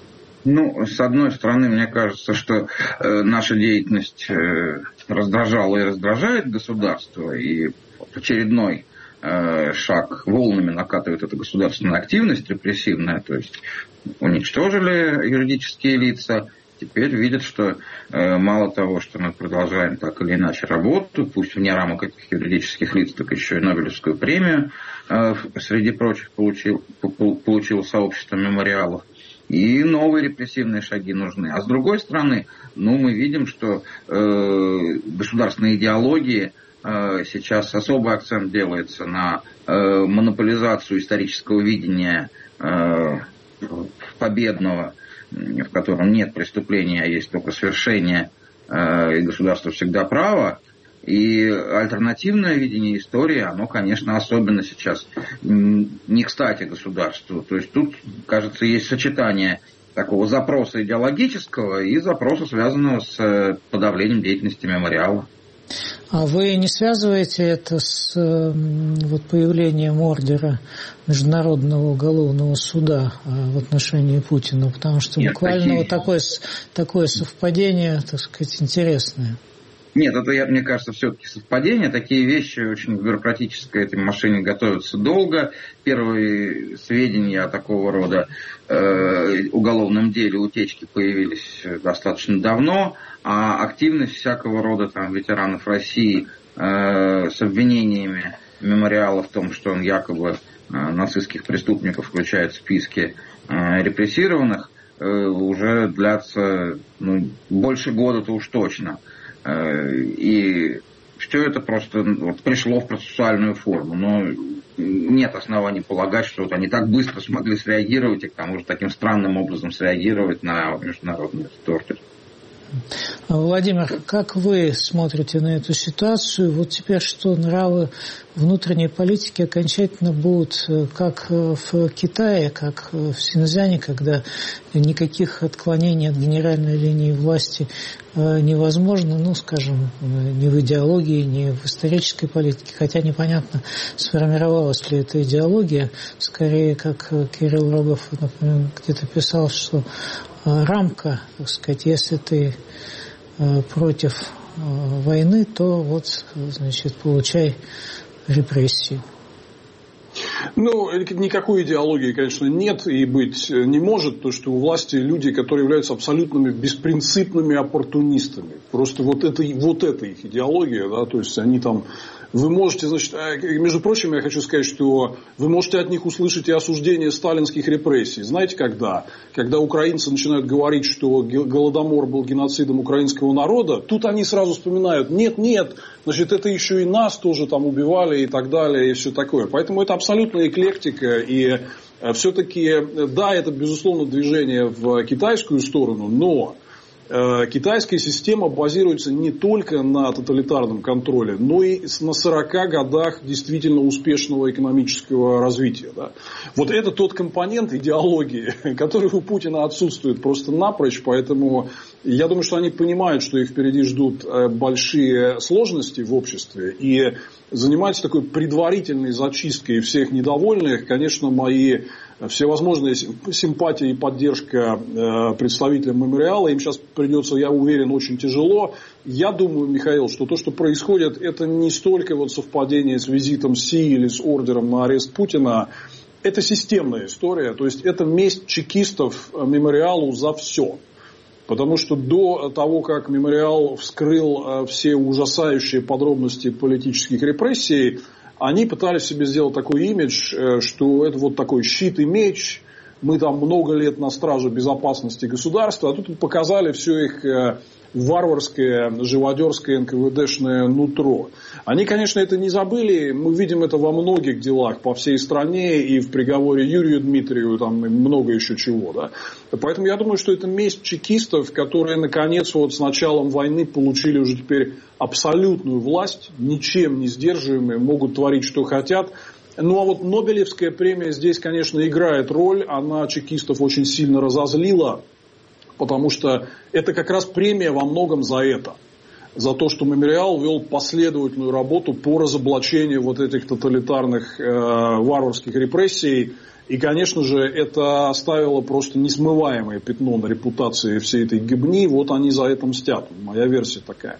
Ну, с одной стороны, мне кажется, что э, наша деятельность э, раздражала и раздражает государство, и очередной э, шаг волнами накатывает эта государственная активность репрессивная, то есть уничтожили юридические лица, теперь видят, что э, мало того, что мы продолжаем так или иначе работу, пусть вне рамок этих юридических лиц, так еще и Нобелевскую премию э, среди прочих получил, получил сообщество мемориалов. И новые репрессивные шаги нужны. А с другой стороны, ну, мы видим, что э, государственные идеологии э, сейчас особый акцент делается на э, монополизацию исторического видения э, победного, в котором нет преступления, а есть только свершение, э, и государство всегда право. И альтернативное видение истории, оно, конечно, особенно сейчас не кстати государству. То есть тут, кажется, есть сочетание такого запроса идеологического и запроса, связанного с подавлением деятельности мемориала. А вы не связываете это с вот, появлением ордера Международного уголовного суда в отношении Путина? Потому что Нет, буквально такие... вот такое, такое совпадение, так сказать, интересное. Нет, это, мне кажется, все-таки совпадение. Такие вещи очень в бюрократической этой машине готовятся долго. Первые сведения о такого рода э, уголовном деле, утечки появились достаточно давно, а активность всякого рода там, ветеранов России э, с обвинениями мемориала в том, что он якобы э, нацистских преступников включает в списки э, репрессированных, э, уже длятся ну, больше года-то уж точно. И все это просто вот, пришло в процессуальную форму. Но нет оснований полагать, что вот они так быстро смогли среагировать и к тому же таким странным образом среагировать на международную ситуацию. Владимир, как вы смотрите на эту ситуацию? Вот теперь что, нравы внутренней политики окончательно будут как в Китае, как в Синьцзяне, когда никаких отклонений от генеральной линии власти невозможно, ну, скажем, ни в идеологии, ни в исторической политике, хотя непонятно, сформировалась ли эта идеология, скорее, как Кирилл Рогов, например, где-то писал, что рамка, так сказать, если ты против войны, то вот, значит, получай репрессии. Ну, никакой идеологии, конечно, нет и быть не может, то что у власти люди, которые являются абсолютными беспринципными оппортунистами. Просто вот это, вот это их идеология, да, то есть они там... Вы можете, значит, между прочим, я хочу сказать, что вы можете от них услышать и осуждение сталинских репрессий. Знаете, когда? Когда украинцы начинают говорить, что Голодомор был геноцидом украинского народа, тут они сразу вспоминают, нет, нет, значит, это еще и нас тоже там убивали и так далее, и все такое. Поэтому это абсолютная эклектика, и все-таки, да, это, безусловно, движение в китайскую сторону, но... Китайская система базируется не только на тоталитарном контроле, но и на сорока годах действительно успешного экономического развития. Да. Вот это тот компонент идеологии, который у Путина отсутствует просто напрочь, поэтому я думаю, что они понимают, что их впереди ждут большие сложности в обществе, и заниматься такой предварительной зачисткой всех недовольных, конечно, мои всевозможные симпатии и поддержка представителям мемориала, им сейчас придется, я уверен, очень тяжело. Я думаю, Михаил, что то, что происходит, это не столько вот совпадение с визитом Си или с ордером на арест Путина, это системная история, то есть это месть чекистов мемориалу за все. Потому что до того, как мемориал вскрыл все ужасающие подробности политических репрессий, они пытались себе сделать такой имидж, что это вот такой щит и меч, мы там много лет на страже безопасности государства, а тут показали все их варварское, живодерское эн ка вэ дэшное нутро. Они, конечно, это не забыли, мы видим это во многих делах по всей стране, и в приговоре Юрию Дмитриеву, там и много еще чего. Да? Поэтому я думаю, что это месть чекистов, которые, наконец, вот с началом войны получили уже теперь абсолютную власть, ничем не сдерживаемые, могут творить, что хотят. Ну, а вот Нобелевская премия здесь, конечно, играет роль, она чекистов очень сильно разозлила, потому что это как раз премия во многом за это. За то, что мемориал вел последовательную работу по разоблачению вот этих тоталитарных э, варварских репрессий. И, конечно же, это оставило просто несмываемое пятно на репутации всей этой гибни. Вот они за это мстят. Моя версия такая.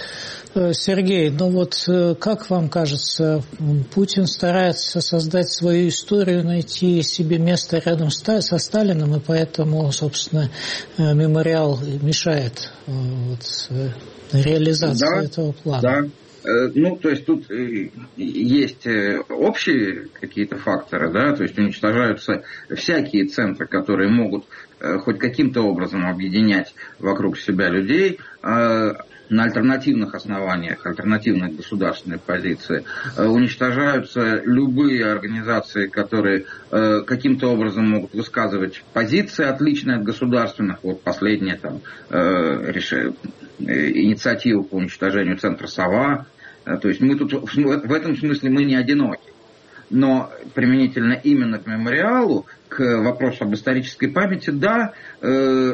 Сергей, ну вот как вам кажется, Путин старается создать свою историю, найти себе место рядом со Сталиным, и поэтому, собственно, мемориал мешает вот, реализации да, этого плана? Да. Ну, то есть тут есть общие какие-то факторы, да, то есть уничтожаются всякие центры, которые могут хоть каким-то образом объединять вокруг себя людей на альтернативных основаниях, альтернативной государственной позиции. Уничтожаются любые организации, которые каким-то образом могут высказывать позиции, отличные от государственных. Вот последняя там решение. Инициативу по уничтожению центра «Сова». То есть мы тут в этом смысле мы не одиноки. Но применительно именно к мемориалу, к вопросу об исторической памяти, да, э,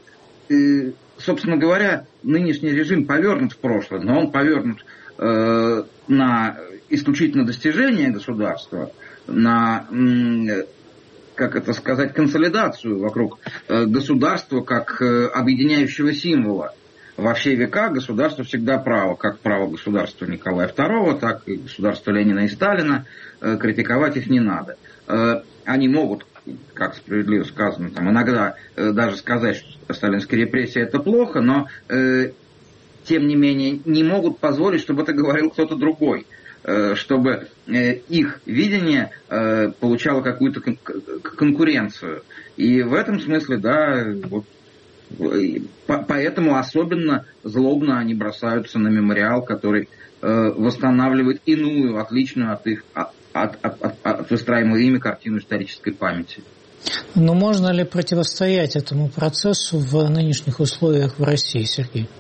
э, собственно говоря, нынешний режим повернут в прошлое, но он повернут э, на исключительно достижения государства, на, э, как это сказать, консолидацию вокруг э, государства как э, объединяющего символа. Во все века государство всегда право, как право государства Николая второго, так и государства Ленина и Сталина, критиковать их не надо. Они могут, как справедливо сказано, там, иногда даже сказать, что сталинские репрессии это плохо, но тем не менее не могут позволить, чтобы это говорил кто-то другой, чтобы их видение получало какую-то конкуренцию. И в этом смысле, да, вот Поэтому особенно злобно они бросаются на мемориал, который восстанавливает иную, отличную от их от, от, от, от выстраиваемой ими картину исторической памяти. Но можно ли противостоять этому процессу в нынешних условиях в России, Сергей?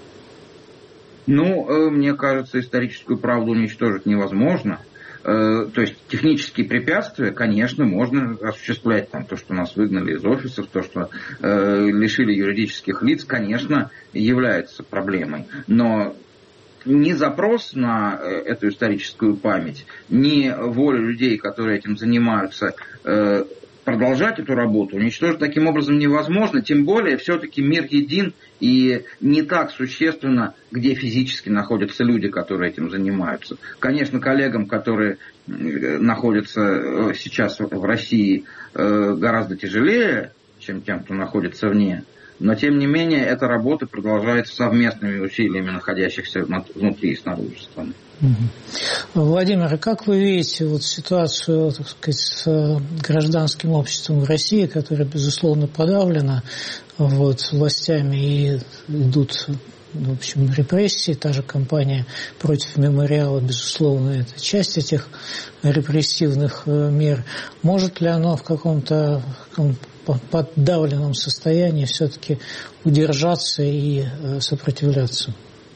Ну, мне кажется, историческую правду уничтожить невозможно. То есть технические препятствия, конечно, можно осуществлять. Там, то, что нас выгнали из офисов, то, что э, лишили юридических лиц, конечно, является проблемой. Но ни запрос на эту историческую память, ни воля людей, которые этим занимаются, э, продолжать эту работу уничтожить таким образом невозможно. Тем более, все-таки мир един, и не так существенно, где физически находятся люди, которые этим занимаются. Конечно, коллегам, которые находятся сейчас в России, гораздо тяжелее, чем тем, кто находится вне. Но, тем не менее, эта работа продолжается совместными усилиями находящихся внутри и снаружи страны. Владимир, а как вы видите вот ситуацию, так сказать, с гражданским обществом в России, которая, безусловно, подавлена вот, властями и идут, в общем, репрессии, та же кампания против мемориала, безусловно, это часть этих репрессивных мер. Может ли оно в каком-то подавленном состоянии все-таки удержаться и сопротивляться?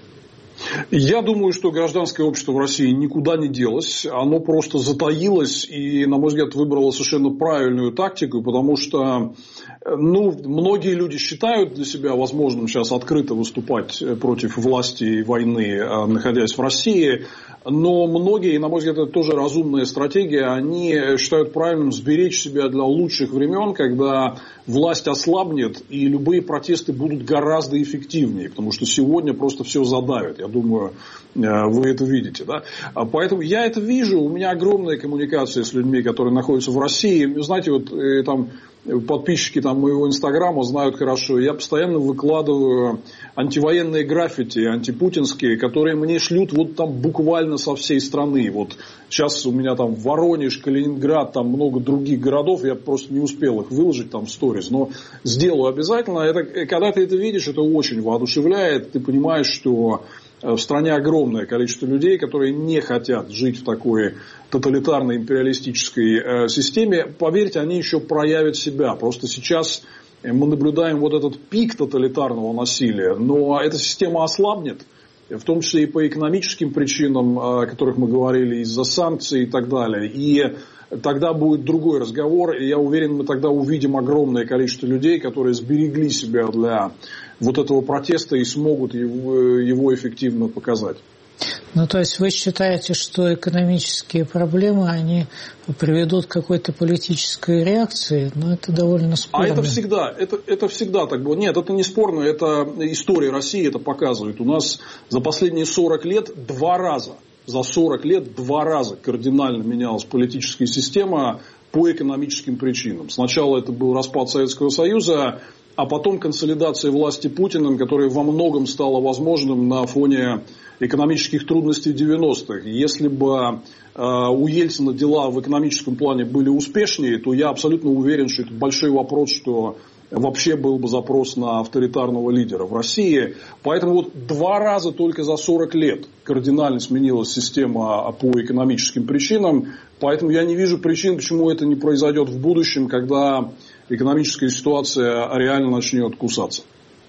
Я думаю, что гражданское общество в России никуда не делось. Оно просто затаилось и, на мой взгляд, выбрало совершенно правильную тактику, потому что ну, многие люди считают для себя возможным сейчас открыто выступать против власти и войны, находясь в России. Но многие, и, на мой взгляд, это тоже разумная стратегия, они считают правильным сберечь себя для лучших времен, когда власть ослабнет и любые протесты будут гораздо эффективнее, потому что сегодня просто все задавит. Я думаю, вы это видите. Да? Поэтому я это вижу, у меня огромная коммуникация с людьми, которые находятся в России. Знаете, вот там подписчики там, моего инстаграма знают хорошо, я постоянно выкладываю антивоенные граффити, антипутинские, которые мне шлют вот там буквально со всей страны. Вот сейчас у меня там Воронеж, Калининград, там много других городов, я просто не успел их выложить там в сторис, но сделаю обязательно. Это, когда ты это видишь, это очень воодушевляет, ты понимаешь, что в стране огромное количество людей, которые не хотят жить в такой тоталитарной империалистической системе. Поверьте, они еще проявят себя. Просто сейчас мы наблюдаем вот этот пик тоталитарного насилия, но эта система ослабнет, в том числе и по экономическим причинам, о которых мы говорили, из-за санкций и так далее. И тогда будет другой разговор, и я уверен, мы тогда увидим огромное количество людей, которые сберегли себя для вот этого протеста и смогут его, его эффективно показать. Ну, то есть вы считаете, что экономические проблемы, они приведут к какой-то политической реакции? Но это довольно спорно. А это всегда, это, это всегда так было. Нет, это не спорно, это история России это показывает. У нас за последние сорок лет два раза, за сорок лет два раза кардинально менялась политическая система по экономическим причинам. Сначала это был распад Советского Союза, а потом консолидация власти Путиным, которая во многом стала возможным на фоне экономических трудностей девяностых. Если бы э, у Ельцина дела в экономическом плане были успешнее, то я абсолютно уверен, что это большой вопрос, что вообще был бы запрос на авторитарного лидера в России. Поэтому вот два раза только за сорок лет кардинально сменилась система по экономическим причинам. Поэтому я не вижу причин, почему это не произойдет в будущем, когда экономическая ситуация реально начнет кусаться.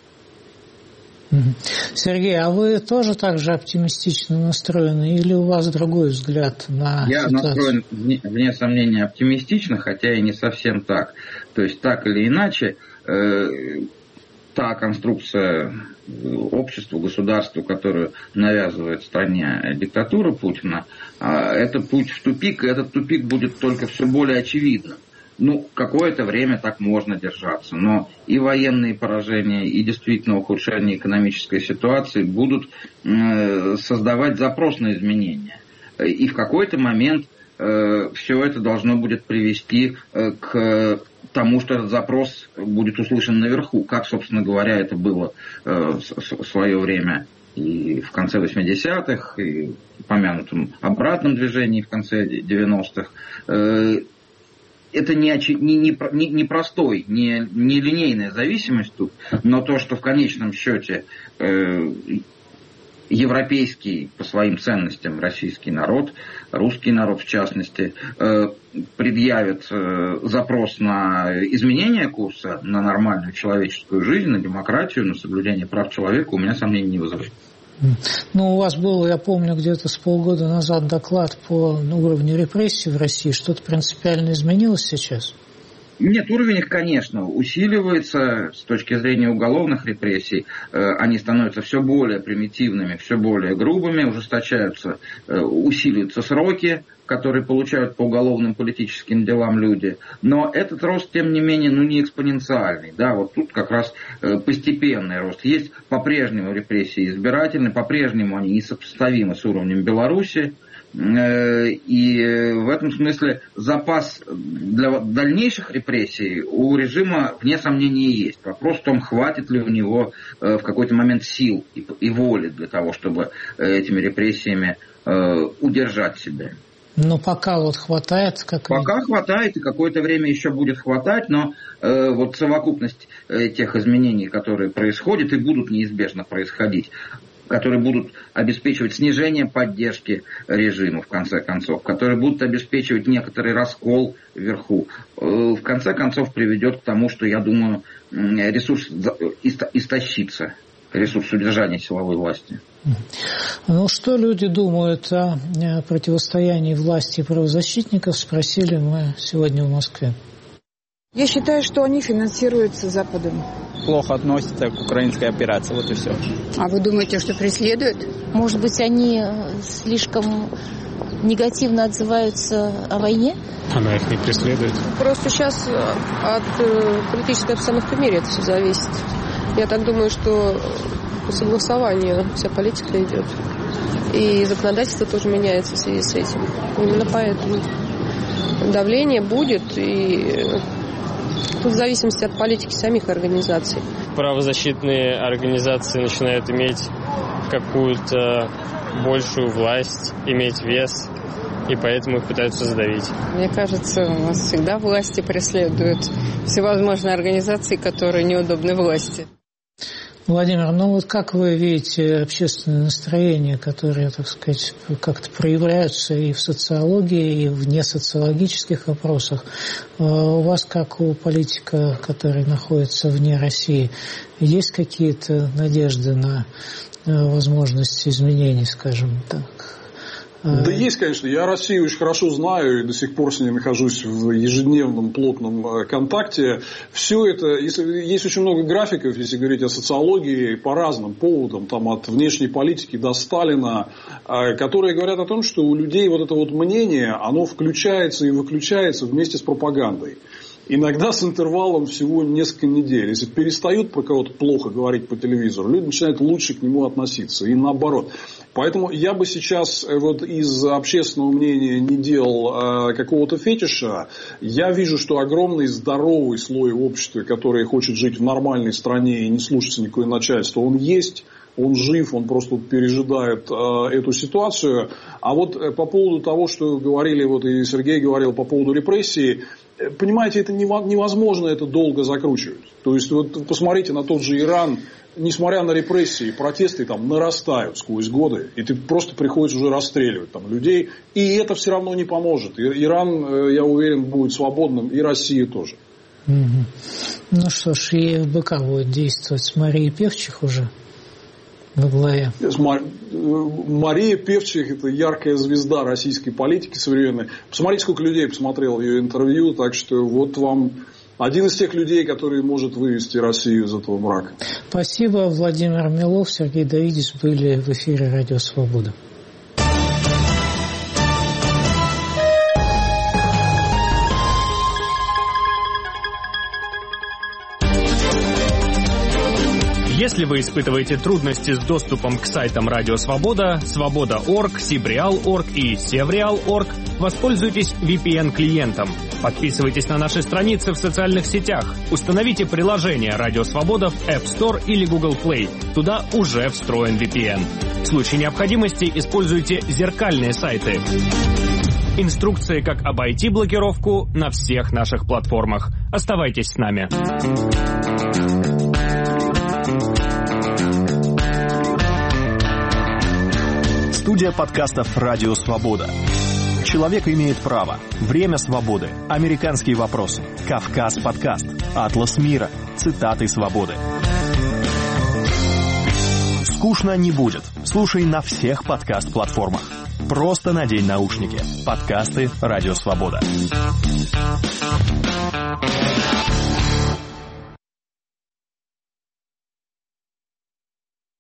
Сергей, а вы тоже так же оптимистично настроены или у вас другой взгляд на Я ситуацию? настроен, вне сомнения, оптимистично, хотя и не совсем так. То есть, так или иначе, э, та конструкция общества, государства, которую навязывает стране диктатура Путина, э, это путь в тупик, и этот тупик будет только все более очевидным. Ну, какое-то время так можно держаться, но и военные поражения, и действительно ухудшение экономической ситуации будут э, создавать запрос на изменения. И в какой-то момент э, все это должно будет привести э, к тому, что этот запрос будет услышан наверху, как, собственно говоря, это было э, в свое время и в конце восьмидесятых, и в упомянутом обратном движении в конце девяностых. Э, это не, не, не, не простой, не, не линейная зависимость тут, но то, что в конечном счете э, европейский по своим ценностям российский народ, русский народ в частности, э, предъявит э, запрос на изменение курса, на нормальную человеческую жизнь, на демократию, на соблюдение прав человека, у меня сомнений не вызывает. Ну, у вас был, я помню, где-то с полгода назад доклад по уровню репрессий в России. Что-то принципиально изменилось сейчас? Нет, уровень их, конечно, усиливается с точки зрения уголовных репрессий. Они становятся все более примитивными, все более грубыми, ужесточаются, усиливаются сроки, которые получают по уголовным политическим делам люди. Но этот рост, тем не менее, ну, не экспоненциальный. Да, вот тут как раз постепенный рост. Есть по-прежнему репрессии избирательные, по-прежнему они несопоставимы с уровнем Беларуси. И в этом смысле запас для дальнейших репрессий у режима, вне сомнения, есть. Вопрос в том, хватит ли у него в какой-то момент сил и воли для того, чтобы этими репрессиями удержать себя. Но пока вот хватает? Как... Пока хватает, и какое-то время еще будет хватать, но э, вот совокупность э, тех изменений, которые происходят и будут неизбежно происходить, которые будут обеспечивать снижение поддержки режима, в конце концов, которые будут обеспечивать некоторый раскол вверху, э, в конце концов приведет к тому, что, я думаю, ресурс истощится, ресурс удержания силовой власти. Ну, что люди думают о противостоянии власти и правозащитников, спросили мы сегодня в Москве. Я считаю, что они финансируются Западом. Плохо относятся к украинской операции, вот и все. А вы думаете, что преследуют? Может быть, они слишком негативно отзываются о войне? Она их не преследует. Просто сейчас от политической обстановки в мире это все зависит. Я так думаю, что по согласованию вся политика идет. И законодательство тоже меняется в связи с этим. Именно поэтому давление будет, и тут в зависимости от политики самих организаций. Правозащитные организации начинают иметь какую-то большую власть, иметь вес, и поэтому их пытаются задавить. Мне кажется, у нас всегда власти преследуют всевозможные организации, которые неудобны власти. Владимир, ну вот как вы видите общественное настроение, которое, так сказать, как-то проявляются и в социологии, и в несоциологических опросах? У вас, как у политика, который находится вне России, есть какие-то надежды на возможность изменений, скажем так? Да есть, конечно. Я Россию очень хорошо знаю и до сих пор с ней нахожусь в ежедневном плотном контакте. Все это, если, есть очень много графиков, если говорить о социологии, по разным поводам, там, от внешней политики до Сталина, которые говорят о том, что у людей вот это вот мнение, оно включается и выключается вместе с пропагандой. Иногда с интервалом всего несколько недель. Если перестают про кого-то плохо говорить по телевизору, люди начинают лучше к нему относиться. И наоборот. Поэтому я бы сейчас вот из общественного мнения не делал э, какого-то фетиша. Я вижу, что огромный здоровый слой общества, который хочет жить в нормальной стране и не слушаться никакое начальство, он есть. Он жив, он просто пережидает э, эту ситуацию. А вот э, по поводу того, что говорили, вот и Сергей говорил по поводу репрессий, э, понимаете, это невозможно это долго закручивать. То есть, вот посмотрите на тот же Иран. Несмотря на репрессии, протесты там нарастают сквозь годы, и ты просто приходится уже расстреливать там людей, и это все равно не поможет. Иран, я уверен, будет свободным, и Россия тоже. Угу. Ну что ж, и ФБК будет действовать с Марией Певчих уже во главе. Мария Певчих – это яркая звезда российской политики современной. Посмотрите, сколько людей посмотрел ее интервью, так что вот вам... Один из тех людей, который может вывести Россию из этого мрака. Спасибо. Владимир Милов, Сергей Давидис были в эфире «Радио Свобода». Если вы испытываете трудности с доступом к сайтам Радио Свобода, Свобода точка орг, Сибреал точка орг и Севреал точка орг, воспользуйтесь ви пи эн-клиентом. Подписывайтесь на наши страницы в социальных сетях. Установите приложение Радио Свобода в App Store или Google Play. Туда уже встроен ви пи эн. В случае необходимости используйте зеркальные сайты. Инструкции, как обойти блокировку, на всех наших платформах. Оставайтесь с нами. Студия подкастов «Радио Свобода». Человек имеет право. Время свободы. Американские вопросы. Кавказ подкаст. Атлас мира. Цитаты свободы. Скучно не будет. Слушай на всех подкаст-платформах. Просто надень наушники. Подкасты «Радио Свобода».